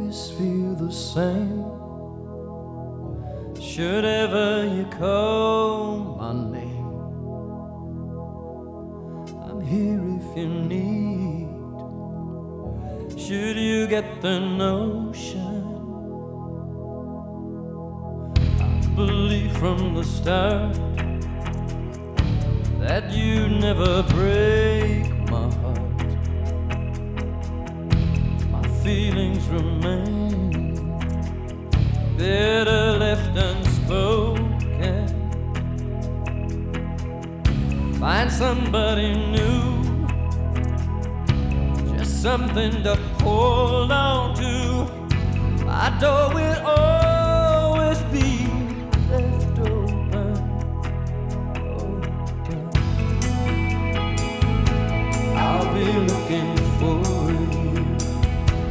always feel the same. Should ever you call my name, I'm here if you need. Should you get the notion, I believe from the start that you never break my heart. My feelings remain better left unspoken. Find somebody new, just something to hold on to. My door will open.